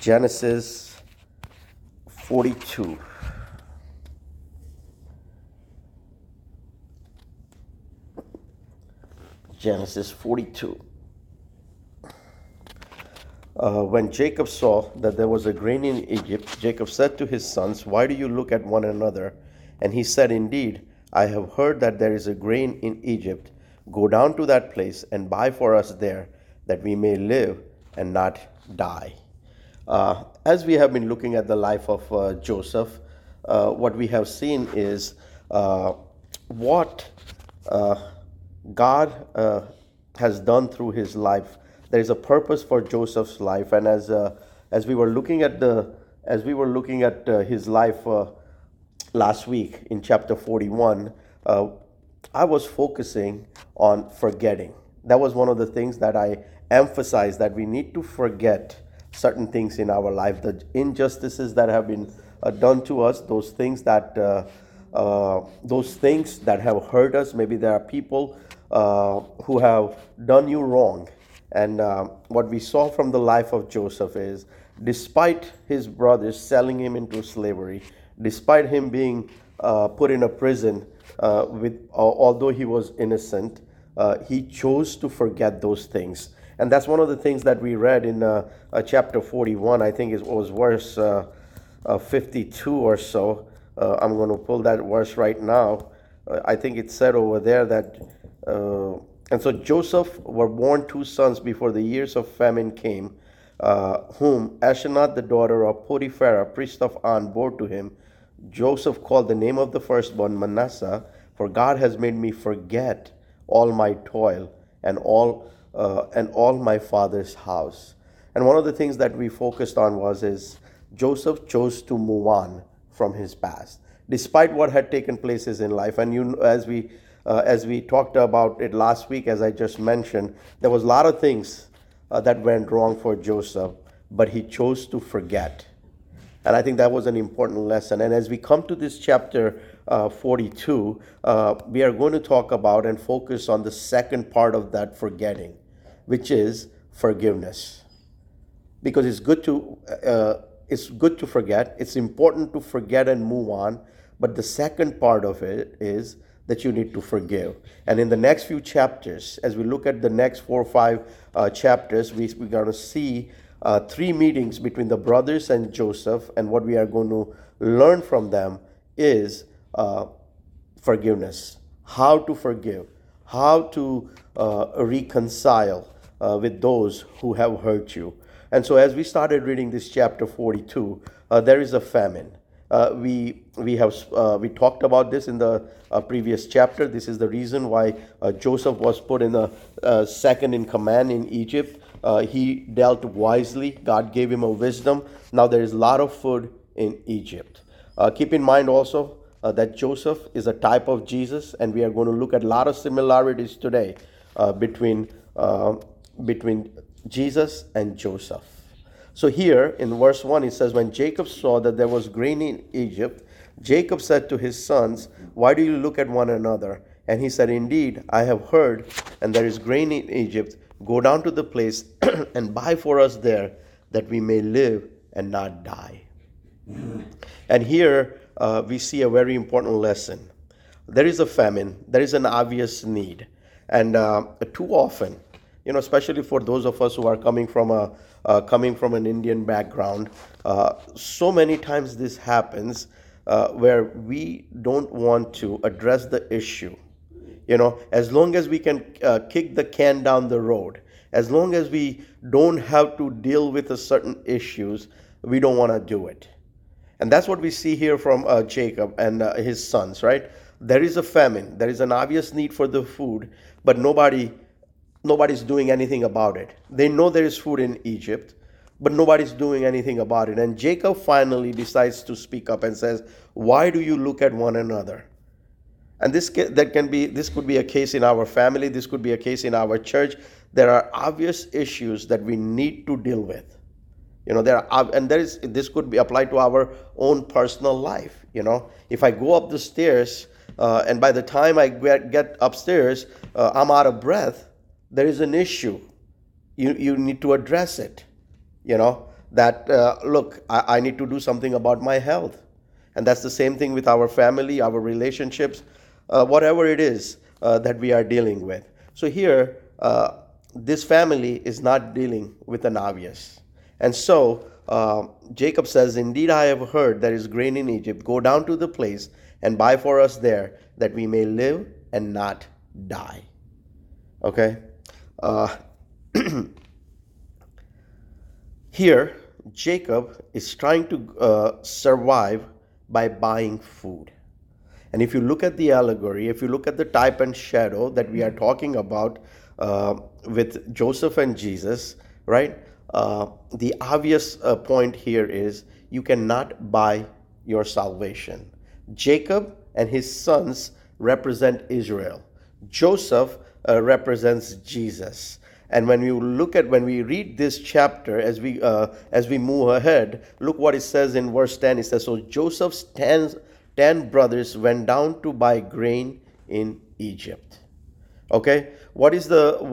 Genesis 42. Genesis 42. When Jacob saw that there was a grain in Egypt, Jacob said to his sons, "Why do you look at one another?" And he said, "Indeed, I have heard that there is a grain in Egypt. Go down to that place and buy for us there, that we may live and not die." As we have been looking at the life of Joseph, what we have seen is what God has done through his life. There is a purpose for Joseph's life, and as we were looking at his life last week in chapter 41, I was focusing on forgetting. That was one of the things that I emphasized, that we need to forget certain things in our life, the injustices that have been done to us, those things that have hurt us. Maybe there are people who have done you wrong. And what we saw from the life of Joseph is, despite his brothers selling him into slavery, despite him being put in a prison, although he was innocent, he chose to forget those things. And that's one of the things that we read in chapter 41. I think it was verse 52 or so. I'm going to pull that verse right now. I think it said over there that, and so Joseph were born two sons before the years of famine came, whom Asenath, the daughter of Potiphar, priest of On, bore to him. Joseph called the name of the firstborn Manasseh, for God has made me forget all my toil and all my father's house. And one of the things that we focused on is Joseph chose to move on from his past, despite what had taken places in life. And as we talked about it last week, as I just mentioned, there was a lot of things that went wrong for Joseph, but he chose to forget. And I think that was an important lesson. And as we come to this chapter 42, we are going to talk about and focus on the second part of that forgetting, which is forgiveness. Because it's good to forget. It's important to forget and move on. But the second part of it is that you need to forgive. And in the next few chapters, as we look at the next 4 or 5 chapters, we're going to see 3 meetings between the brothers and Joseph. And what we are going to learn from them is forgiveness. How to forgive. How to reconcile with those who have hurt you. And so as we started reading this chapter 42, there is a famine. We talked about this in the previous chapter. This is the reason why Joseph was put in the second in command in Egypt. He dealt wisely. God gave him a wisdom. Now there is a lot of food in Egypt. Keep in mind also that Joseph is a type of Jesus, and we are going to look at a lot of similarities today between Jesus and Joseph. So here in verse 1, it says, when Jacob saw that there was grain in Egypt, Jacob said to his sons, "Why do you look at one another?" And he said, "Indeed, I have heard, and there is grain in Egypt. Go down to the place and buy for us there, that we may live and not die." And here we see a very important lesson. There is a famine. There is an obvious need. And too often, especially for those of us who are coming from an Indian background, so many times this happens where we don't want to address the issue. As long as we can kick the can down the road, as long as we don't have to deal with certain issues, we don't want to do it. And that's what we see here from Jacob and his sons, right? There is a famine. There is an obvious need for the food, but nobody's doing anything about it. They know there is food in Egypt, but nobody's doing anything about it. And Jacob finally decides to speak up and says, "Why do you look at one another?" And this could be a case in our family. This could be a case in our church. There are obvious issues that we need to deal with. This could be applied to our own personal life. If I go up the stairs and by the time I get upstairs, I'm out of breath, there is an issue. You need to address it. that, look, I need to do something about my health. And that's the same thing with our family, our relationships, whatever it is that we are dealing with. So here, this family is not dealing with an obvious. And so Jacob says, indeed, I have heard there is grain in Egypt. Go down to the place and buy for us there, that we may live and not die. Okay? Here, Jacob is trying to survive by buying food. And if you look at the allegory, if you look at the type and shadow that we are talking about with Joseph and Jesus, right? The obvious point here is you cannot buy your salvation. Jacob and his sons represent Israel. Joseph represents Jesus. And when we read this chapter, as we move ahead, look what it says in verse 10. It says, so Joseph's 10 brothers went down to buy grain in Egypt. Okay, what does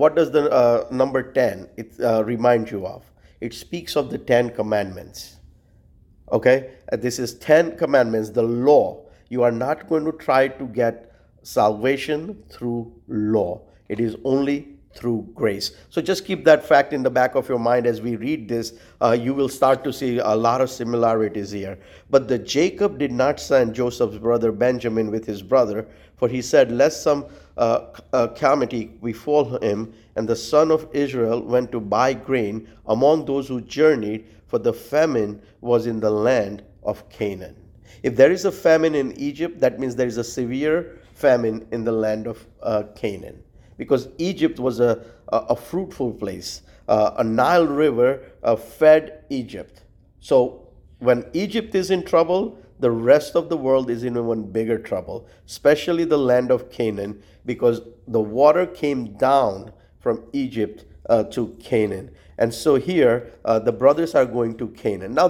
the number 10 remind you of? It speaks of the 10 commandments. Okay, this is 10 commandments, the law. You are not going to try to get salvation through law. It is only through grace. So just keep that fact in the back of your mind as we read this. You will start to see a lot of similarities here. But the Jacob did not send Joseph's brother Benjamin with his brother, for he said, lest some calamity befall him. And the son of Israel went to buy grain among those who journeyed, for the famine was in the land of Canaan. If there is a famine in Egypt, that means there is a severe famine in the land of Canaan. Because Egypt was a fruitful place. A Nile River fed Egypt. So when Egypt is in trouble, the rest of the world is in even bigger trouble, especially the land of Canaan, because the water came down from Egypt to Canaan. And so here, the brothers are going to Canaan. Now,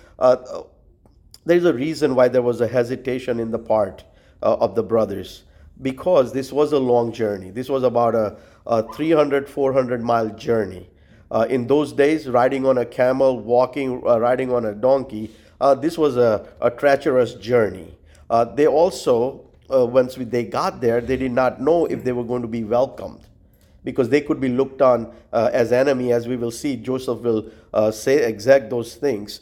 there's a reason why there was a hesitation in the part of the brothers, because this was a long journey. This was about a 300, 400-mile journey. In those days, riding on a camel, riding on a donkey, this was a treacherous journey. They also, once they got there, they did not know if they were going to be welcomed, because they could be looked on as enemy, as we will see. Joseph will say exact those things.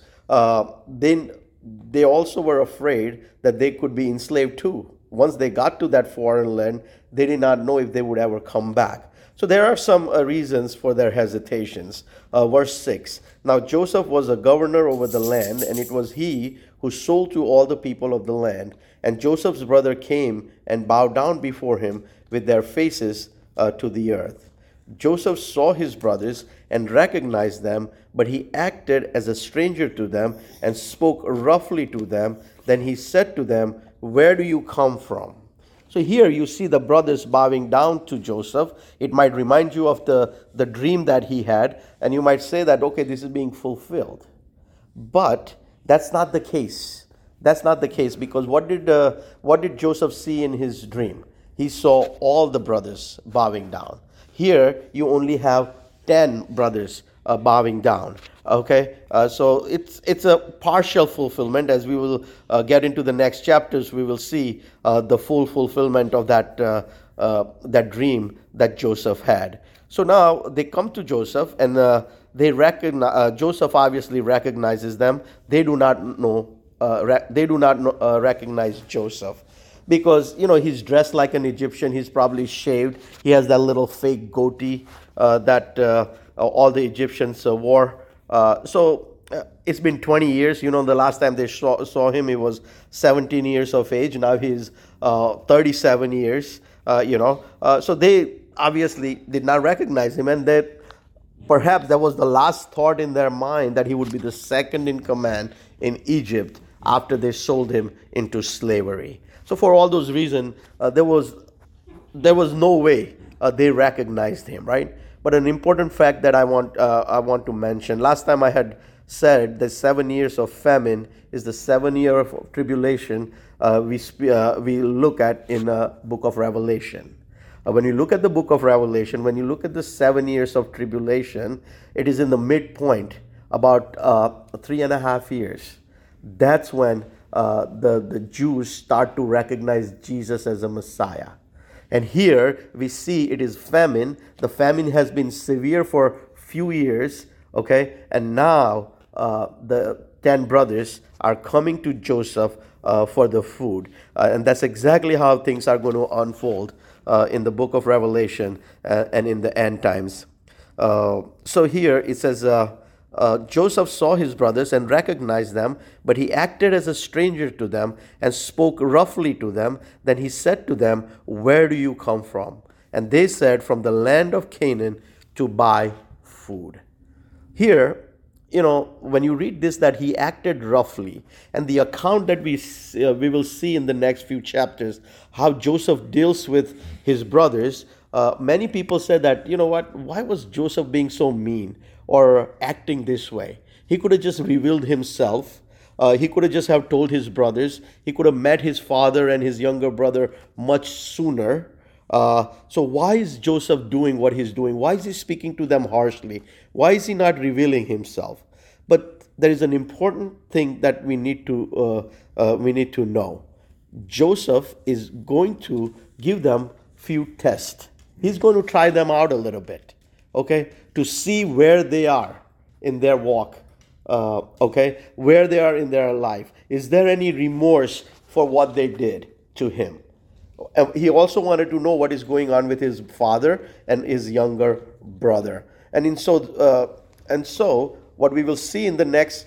Then they also were afraid that they could be enslaved too. Once they got to that foreign land, they did not know if they would ever come back. So there are some reasons for their hesitations. Verse 6, now Joseph was a governor over the land, and it was he who sold to all the people of the land. And Joseph's brother came and bowed down before him with their faces to the earth. Joseph saw his brothers and recognized them, but he acted as a stranger to them and spoke roughly to them. Then he said to them, where do you come from? So here you see the brothers bowing down to Joseph. It might remind you of the dream that he had, and you might say that, okay, this is being fulfilled. But that's not the case. That's not the case, because what did Joseph see in his dream? He saw all the brothers bowing down. Here you only have 10 brothers bowing down. Okay, so it's a partial fulfillment. As we will get into the next chapters, we will see the full fulfillment of that dream that Joseph had. So now they come to Joseph, and they recognize. Joseph obviously recognizes them. They do not know. Recognize Joseph, because he's dressed like an Egyptian. He's probably shaved. He has that little fake goatee that all the Egyptians wore. So it's been 20 years. The last time they saw him, he was 17 years of age. Now he's 37 years. So they obviously did not recognize him, and that perhaps that was the last thought in their mind, that he would be the second in command in Egypt after they sold him into slavery. So for all those reasons, there was no way they recognized him, right? But an important fact that I want to mention. Last time I had said the 7 years of famine is the 7 year of tribulation we look at in the book of Revelation. When you look at the book of Revelation, when you look at the 7 years of tribulation, it is in the midpoint about 3.5 years, that's when the Jews start to recognize Jesus as a Messiah. And here we see it is famine. The famine has been severe for few years, okay? And now the 10 brothers are coming to Joseph for the food. And that's exactly how things are going to unfold in the book of Revelation and in the end times. So here it says, Joseph saw his brothers and recognized them, but he acted as a stranger to them and spoke roughly to them. Then he said to them, "Where do you come from?" And they said, "From the land of Canaan, to buy food." Here, when you read this, that he acted roughly, and the account that we will see in the next few chapters, how Joseph deals with his brothers. Many people said that, why was Joseph being so mean or acting this way? He could have just revealed himself. He could have just have told his brothers. He could have met his father and his younger brother much sooner. So why is Joseph doing what he's doing? Why is he speaking to them harshly? Why is he not revealing himself? But there is an important thing that we need to know. Joseph is going to give them few tests. He's going to try them out a little bit, okay, to see where they are in their walk, okay, where they are in their life. Is there any remorse for what they did to him? He also wanted to know what is going on with his father and his younger brother. And so what we will see in the next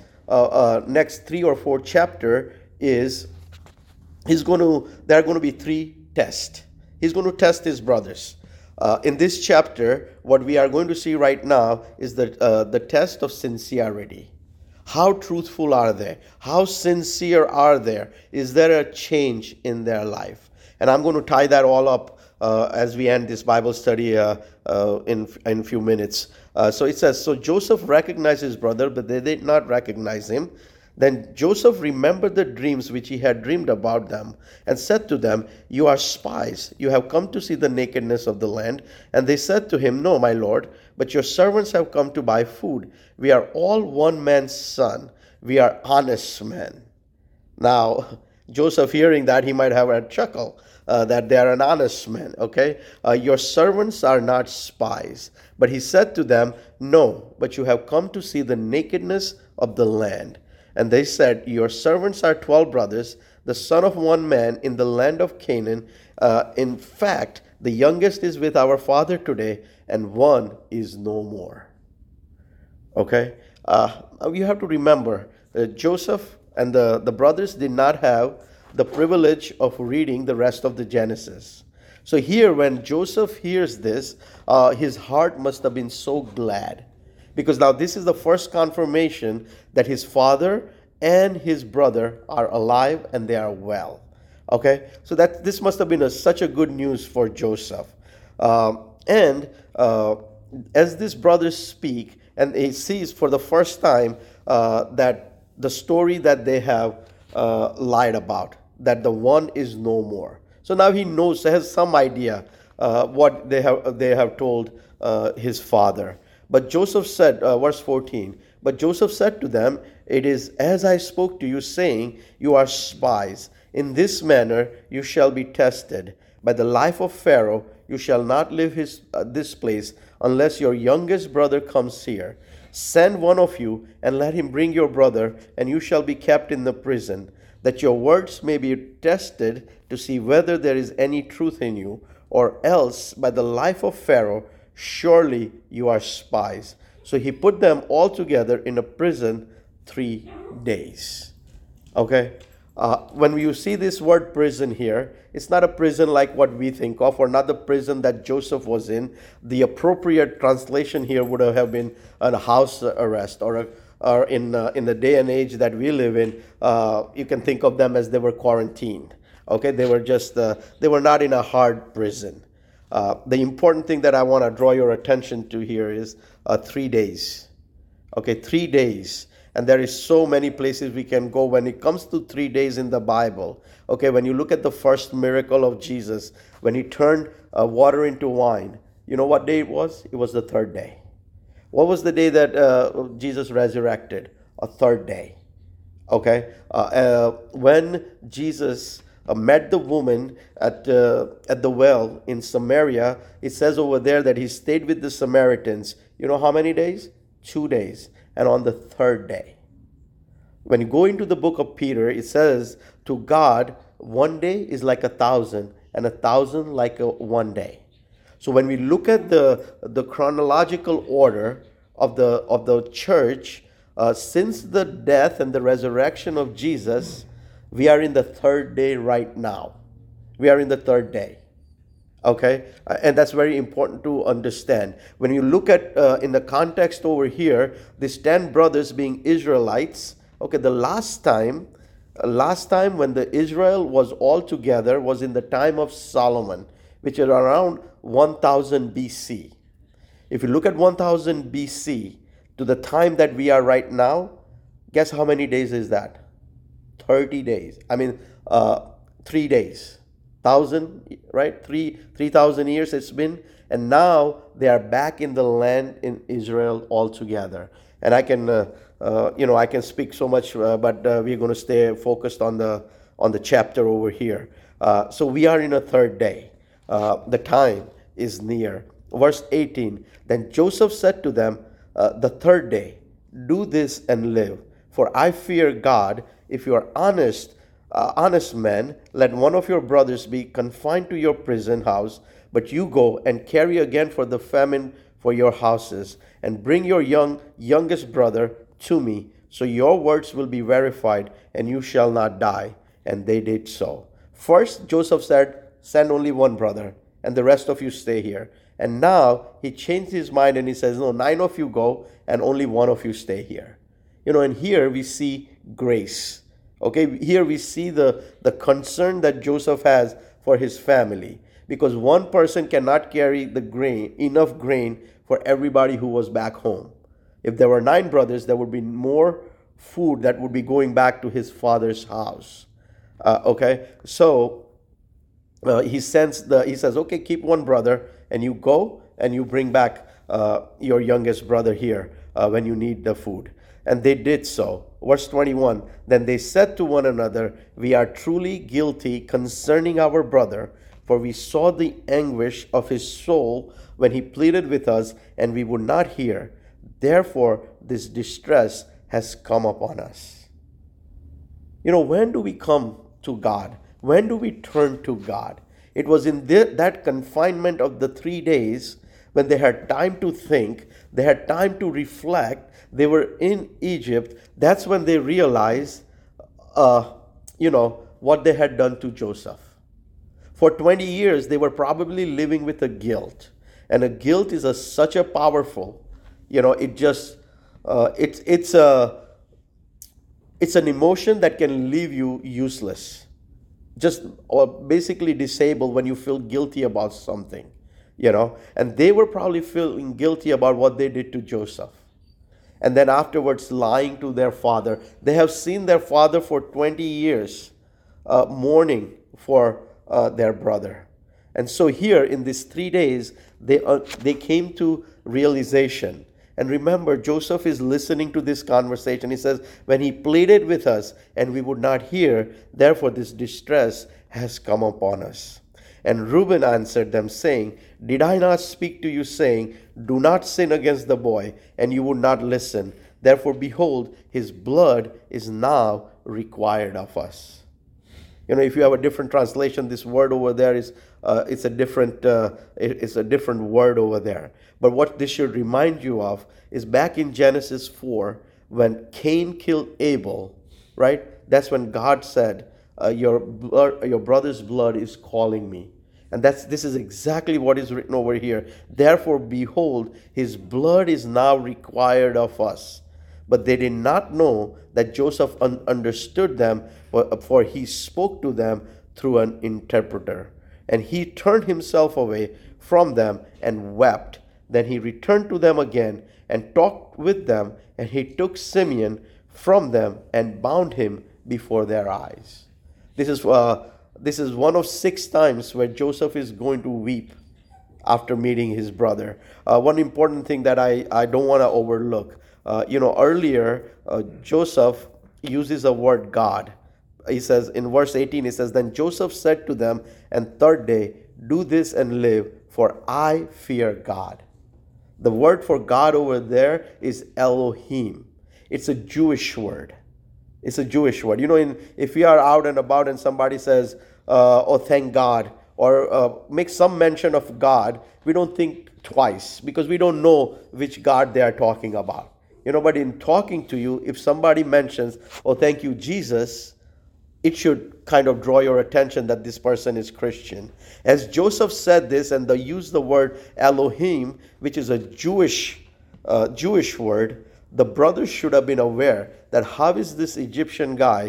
3 or 4 chapter is there are going to be 3 tests. He's going to test his brothers. In this chapter, what we are going to see right now is the test of sincerity. How truthful are they? How sincere are they? Is there a change in their life? And I'm going to tie that all up as we end this Bible study in a few minutes. So it says, so Joseph recognized his brother, but they did not recognize him. Then Joseph remembered the dreams which he had dreamed about them, and said to them, "You are spies. You have come to see the nakedness of the land." And they said to him, "No, my lord, but your servants have come to buy food. We are all one man's son. We are honest men." Now, Joseph, hearing that, he might have a chuckle that they are an honest man, okay? Your servants are not spies. But he said to them, "No, but you have come to see the nakedness of the land." And they said, "Your servants are 12 brothers, the son of one man in the land of Canaan. In fact, the youngest is with our father today, and one is no more." Okay? You have to remember, Joseph and the brothers did not have the privilege of reading the rest of the Genesis. So here, when Joseph hears this, his heart must have been so glad. Because now this is the first confirmation that his father and his brother are alive and they are well. Okay? So this must have been such a good news for Joseph. And as these brothers speak, and he sees for the first time that the story that they have lied about, that the one is no more. So now he knows, has some idea what they have told his father. But Joseph said, verse 14, but Joseph said to them, "It is as I spoke to you, saying, you are spies. In this manner you shall be tested. By the life of Pharaoh you shall not leave this place unless your youngest brother comes here. Send one of you and let him bring your brother, and you shall be kept in the prison, that your words may be tested to see whether there is any truth in you, or else by the life of Pharaoh surely you are spies." So he put them all together in a prison 3 days. Okay? When you see this word prison here, it's not a prison like what we think of, or not the prison that Joseph was in. The appropriate translation here would have been a house arrest, or in the day and age that we live in, you can think of them as they were quarantined. Okay? They were not in a hard prison. The important thing that I want to draw your attention to here is 3 days. Okay, 3 days. And there is so many places we can go when it comes to 3 days in the Bible. Okay, when you look at the first miracle of Jesus, when he turned water into wine, you know what day it was? It was the 3rd day. What was the day that Jesus resurrected? A third day. Okay, when Jesus met the woman at the well in Samaria, it says over there that he stayed with the Samaritans. You know how many days? 2 days, and on the third day. When you go into the book of Peter, it says, to God, one day is like 1,000, and 1,000 like one day. So when we look at the chronological order of the church, since the death and the resurrection of Jesus, we are in the third day right now. We are in the third day. Okay, and that's very important to understand. When you look at in the context over here, these 10 brothers being Israelites. Okay, the last time when the Israel was all together was in the time of Solomon, which is around 1000 BC. If you look at 1000 BC to the time that we are right now, guess how many days is that? 30 days. I mean, 3 days. 1,000, right? 3,000 years it's been. And now they are back in the land in Israel altogether. And I can, I can speak so much, but we're going to stay focused on the chapter over here. So we are in a third day. The time is near. Verse 18, then Joseph said to them, the third day, do this and live. For I fear God. If you are honest men, let one of your brothers be confined to your prison house, but you go and carry again for the famine for your houses, and bring your youngest brother to me, so your words will be verified, and you shall not die. And they did so. First, Joseph said, send only one brother, and the rest of you stay here. And now he changed his mind and he says, no, 9 of you go, and only 1 of you stay here. And here we see grace. Okay, here we see the concern that Joseph has for his family, because one person cannot carry enough grain for everybody who was back home. If there were 9 brothers, there would be more food that would be going back to his father's house. So he says, okay, keep 1 brother, and you go and you bring back your youngest brother here when you need the food. And they did so. Verse 21, then they said to one another, we are truly guilty concerning our brother, for we saw the anguish of his soul when he pleaded with us, and we would not hear. Therefore, this distress has come upon us. When do we come to God? When do we turn to God? It was in that confinement of the 3 days when they had time to think, they had time to reflect, they were in Egypt. That's when they realized, what they had done to Joseph. For 20 years, they were probably living with a guilt. And a guilt is such a powerful, it's an emotion that can leave you useless. Just or basically disabled when you feel guilty about something, And they were probably feeling guilty about what they did to Joseph. And then afterwards lying to their father. They have seen their father for 20 years mourning for their brother. And so here in these 3 days, they came to realization. And remember, Joseph is listening to this conversation. He says, when he pleaded with us and we would not hear, therefore this distress has come upon us. And Reuben answered them, saying, did I not speak to you, saying, do not sin against the boy, and you would not listen? Therefore, behold, his blood is now required of us. If you have a different translation, this word over there is it's a different word over there. But what this should remind you of is back in Genesis 4, when Cain killed Abel, right? That's when God said, your brother's blood is calling me. And this is exactly what is written over here. Therefore, behold, his blood is now required of us. But they did not know that Joseph understood them, for he spoke to them through an interpreter. And he turned himself away from them and wept. Then he returned to them again and talked with them, and he took Simeon from them and bound him before their eyes. This is one of 6 times where Joseph is going to weep after meeting his brother. One important thing that I don't want to overlook. Earlier, Joseph uses the word God. He says in verse 18, he says, Then Joseph said to them, and third day, do this and live, for I fear God. The word for God over there is Elohim. It's a Jewish word. It's a Jewish word. If we are out and about and somebody says, oh, thank God, or make some mention of God, we don't think twice because we don't know which God they are talking about. But in talking to you, if somebody mentions, oh, thank you, Jesus, it should kind of draw your attention that this person is Christian. As Joseph said this, and they used the word Elohim, which is a Jewish word, the brothers should have been aware that how is this Egyptian guy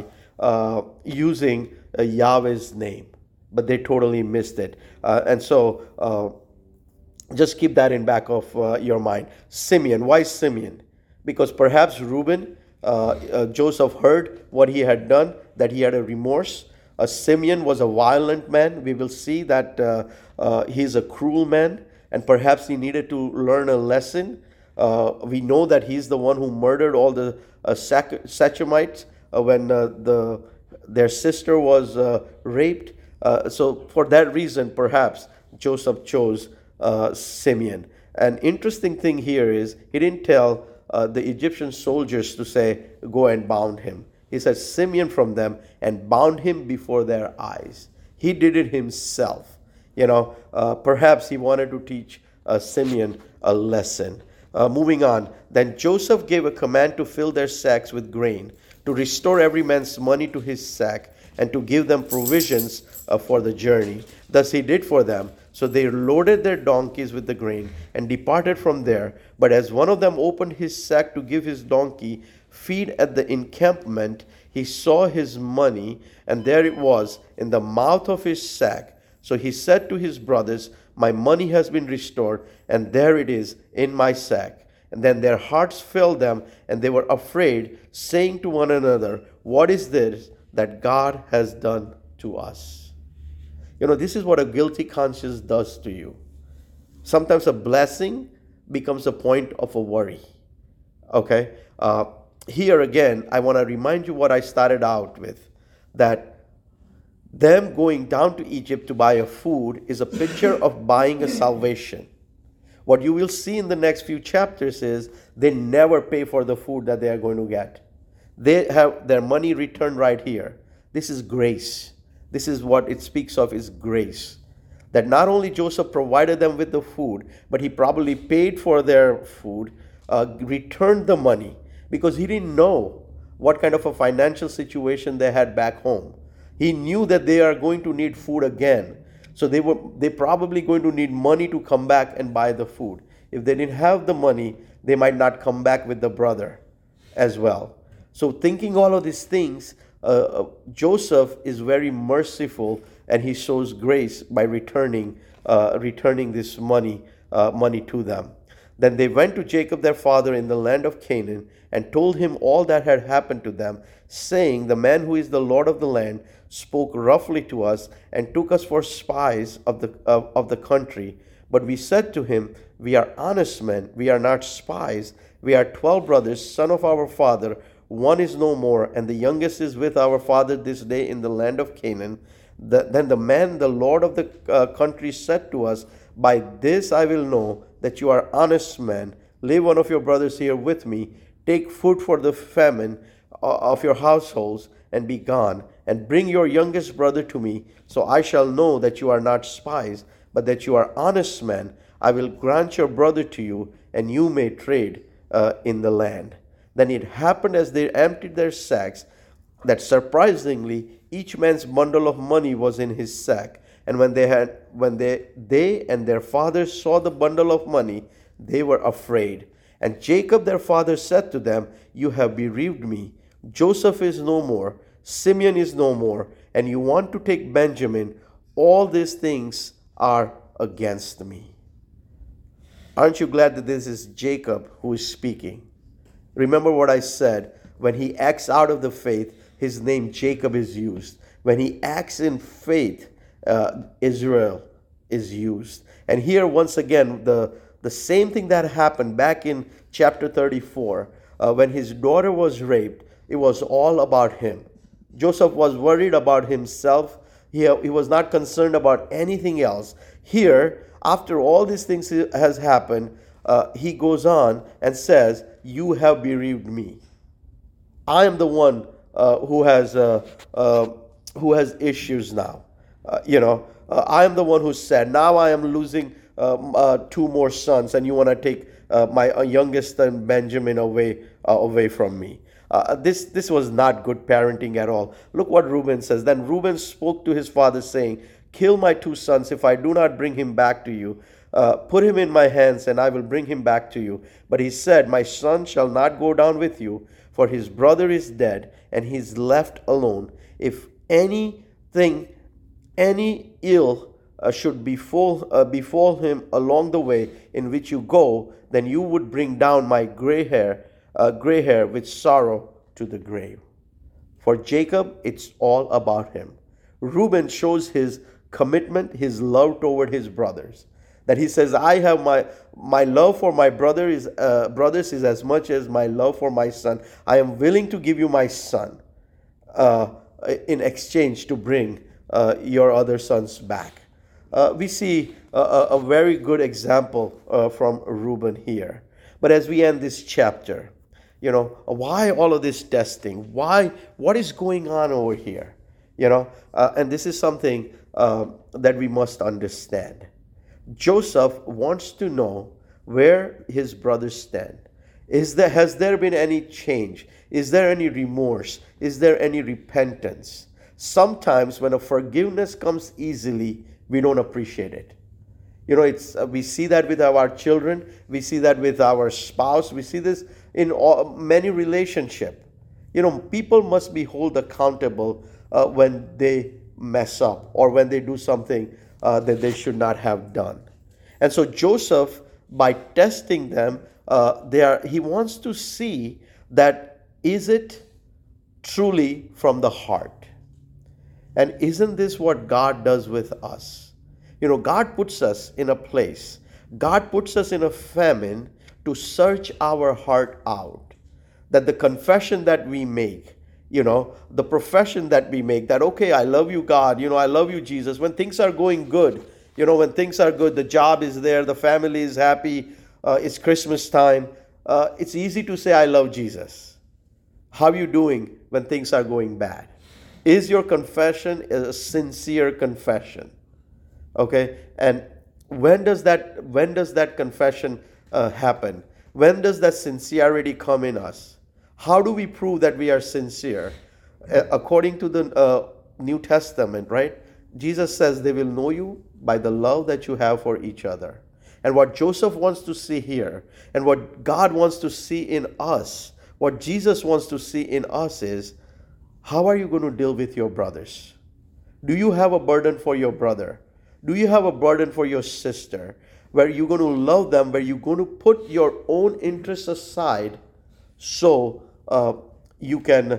using Yahweh's name? But they totally missed it. And so just keep that in back of your mind. Simeon, why Simeon? Because perhaps Reuben, Joseph heard what he had done, that he had a remorse. Simeon was a violent man. We will see that he's a cruel man, and perhaps he needed to learn a lesson. We know that he's the one who murdered all the Shechemites when their sister was raped. So for that reason, perhaps Joseph chose Simeon. An interesting thing here is he didn't tell the Egyptian soldiers to say, go and bound him. He said, Simeon from them, and bound him before their eyes. He did it himself. Perhaps he wanted to teach Simeon a lesson. Moving on, then Joseph gave a command to fill their sacks with grain, to restore every man's money to his sack, and to give them provisions for the journey. Thus he did for them. So they loaded their donkeys with the grain and departed from there. But as one of them opened his sack to give his donkey feed at the encampment, he saw his money, and there it was in the mouth of his sack. So he said to his brothers, my money has been restored, and there it is in my sack. And then their hearts failed them, and they were afraid, saying to one another, what is this that God has done to us? This is what a guilty conscience does to you. Sometimes a blessing becomes a point of a worry. Okay? Here again, I want to remind you what I started out with, that them going down to Egypt to buy a food is a picture of buying a salvation. What you will see in the next few chapters is they never pay for the food that they are going to get. They have their money returned right here. This is grace. This is what it speaks of, is grace. That not only Joseph provided them with the food, but he probably paid for their food, returned the money, because he didn't know what kind of a financial situation they had back home. He knew that they are going to need food again. So they probably going to need money to come back and buy the food. If they didn't have the money, they might not come back with the brother as well. So thinking all of these things, Joseph is very merciful, and he shows grace by returning this money to them. Then they went to Jacob their father in the land of Canaan, and told him all that had happened to them, saying, the man who is the Lord of the land spoke roughly to us, and took us for spies of the country. But we said to him, we are honest men, we are not spies. We are 12 brothers, son of our father. One is no more, and the youngest is with our father this day in the land of Canaan. Then the man, the Lord of the country, said to us, by this I will know that you are honest men. Leave one of your brothers here with me. Take food for the famine of your households, and be gone. And bring your youngest brother to me, so I shall know that you are not spies, but that you are honest men. I will grant your brother to you, and you may trade in the land. Then it happened as they emptied their sacks, that surprisingly each man's bundle of money was in his sack. And when they and their father saw the bundle of money, they were afraid. And Jacob their father said to them, you have bereaved me. Joseph is no more, Simeon is no more, and you want to take Benjamin. All these things are against me. Aren't you glad that this is Jacob who is speaking? Remember what I said. When he acts out of the faith, his name Jacob is used. When he acts in faith, Israel is used. And here, once again, the same thing that happened back in chapter 34, when his daughter was raped, it was all about him. Joseph was worried about himself. He was not concerned about anything else. Here, after all these things has happened, he goes on and says, "You have bereaved me. I am the one who has issues now. I am the one who's sad. Now I am losing two more sons, and you want to take my youngest son Benjamin away from me." This was not good parenting at all. Look what Reuben says. Then Reuben spoke to his father, saying, "Kill my two sons if I do not bring him back to you. Put him in my hands, and I will bring him back to you." But he said, "My son shall not go down with you, for his brother is dead, and he is left alone. If any ill should befall him along the way in which you go, then you would bring down my gray hair with sorrow to the grave." For Jacob, it's all about him. Reuben shows his commitment, his love toward his brothers. That he says, "I have my love for my brothers is as much as my love for my son. I am willing to give you my son in exchange to bring your other sons back." We see a very good example from Reuben here. But as we end this chapter, why all of this testing? What is going on over here? And this is something that we must understand. Joseph wants to know where his brothers stand. Has there been any change? Is there any remorse? Is there any repentance? Sometimes when a forgiveness comes easily, we don't appreciate it. We see that with our children. We see that with our spouse. We see this in many relationships. People must be held accountable when they mess up or when they do something that they should not have done. And so Joseph, by testing them, he wants to see that is it truly from the heart. And isn't this what God does with us? God puts us in a place. God puts us in a famine to search our heart out. That the confession that we make, the profession that we make, that, okay, I love you, God, I love you, Jesus. When things are going good, when things are good, the job is there, the family is happy, it's Christmas time, it's easy to say, "I love Jesus." How are you doing when things are going bad? Is your confession a sincere confession? Okay, and when does that confession happen? When does that sincerity come in us? How do we prove that we are sincere? According to the New Testament, right? Jesus says they will know you by the love that you have for each other. And what Joseph wants to see here, and what God wants to see in us, what Jesus wants to see in us is, how are you going to deal with your brothers? Do you have a burden for your brother? Do you have a burden for your sister, where you're going to love them, where you're going to put your own interests aside so you can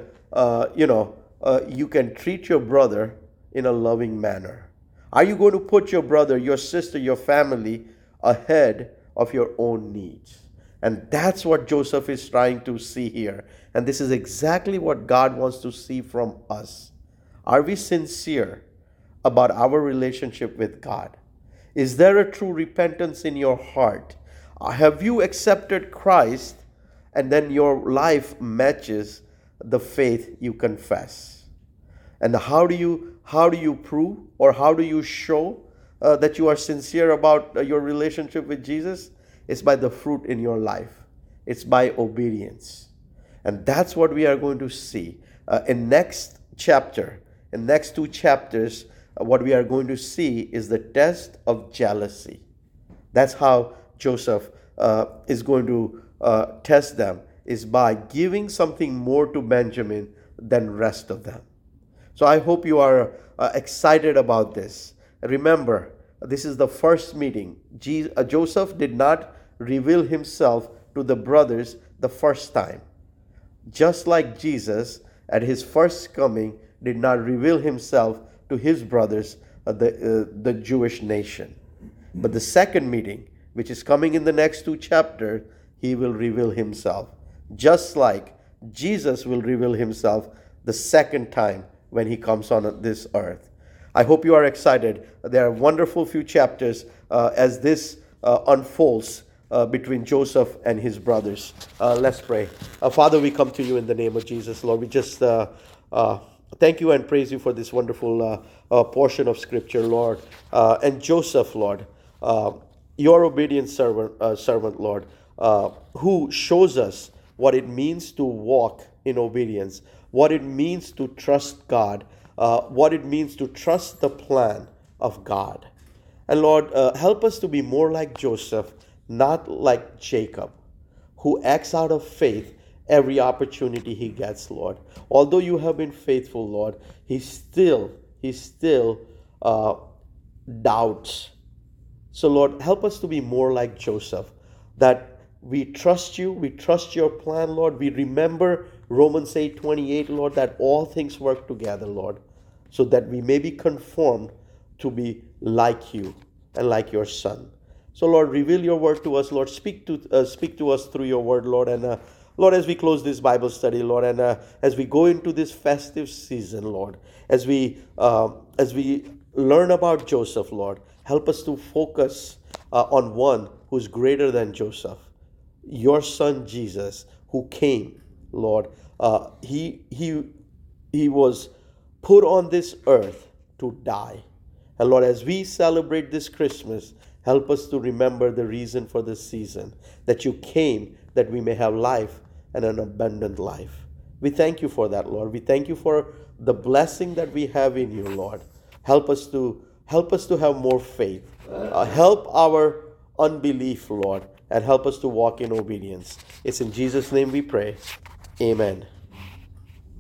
treat your brother in a loving manner? Are you going to put your brother, your sister, your family ahead of your own needs? And that's what Joseph is trying to see here. And this is exactly what God wants to see from us. Are we sincere about our relationship with God? Is there a true repentance in your heart? Have you accepted Christ and then your life matches the faith you confess? And how do you prove, or how do you show that you are sincere about your relationship with Jesus? It's by the fruit in your life. It's by obedience. And that's what we are going to see. In next two chapters, what we are going to see is the test of jealousy. That's how Joseph is going to test them, is by giving something more to Benjamin than rest of them. So I hope you are excited about this. Remember, this is the first meeting. Joseph did not reveal himself to the brothers the first time. Just like Jesus at his first coming did not reveal himself to his brothers, the Jewish nation. But the second meeting, which is coming in the next two chapters, he will reveal himself. Just like Jesus will reveal himself the second time when he comes on this earth. I hope you are excited. There are wonderful few chapters as this unfolds between Joseph and his brothers. Let's pray. Father, we come to you in the name of Jesus, Lord. We just thank you and praise you for this wonderful portion of Scripture, Lord. And Joseph, Lord, your obedient servant, Lord, who shows us what it means to walk in obedience, what it means to trust God, what it means to trust the plan of God. And Lord, help us to be more like Joseph, not like Jacob, who acts out of faith every opportunity he gets, Lord. Although you have been faithful, Lord, he still doubts. So Lord, help us to be more like Joseph, that we trust you, we trust your plan, Lord. We remember Romans 8:28, Lord, that all things work together, Lord, so that we may be conformed to be like you and like your Son. So Lord, reveal your word to us, Lord. Speak to us through your word, Lord. And Lord, as we close this Bible study, Lord, and as we go into this festive season, Lord, as we learn about Joseph, Lord, help us to focus on one who's greater than Joseph, your Son Jesus, who came, Lord. He was put on this earth to die. And Lord, as we celebrate this Christmas, help us to remember the reason for this season, that you came that we may have life and an abundant life. We thank you for that, Lord. We thank you for the blessing that we have in you, Lord. Help us to have more faith. Help our unbelief, Lord, and help us to walk in obedience. It's in Jesus' name we pray. Amen.